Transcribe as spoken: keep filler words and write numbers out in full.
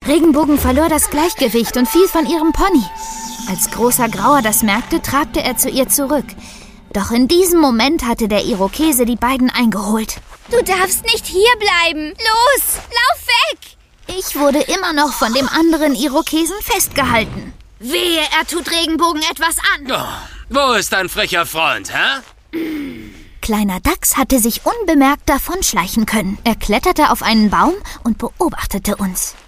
Regenbogen verlor das Gleichgewicht und fiel von ihrem Pony. Als großer Grauer das merkte, trabte er zu ihr zurück. Doch in diesem Moment hatte der Irokese die beiden eingeholt. Du darfst nicht hier bleiben. Los, lauf weg! Ich wurde immer noch von dem anderen Irokesen festgehalten. Wehe, er tut Regenbogen etwas an. Oh, wo ist dein frecher Freund, hä? Kleiner Dachs hatte sich unbemerkt davonschleichen können. Er kletterte auf einen Baum und beobachtete uns.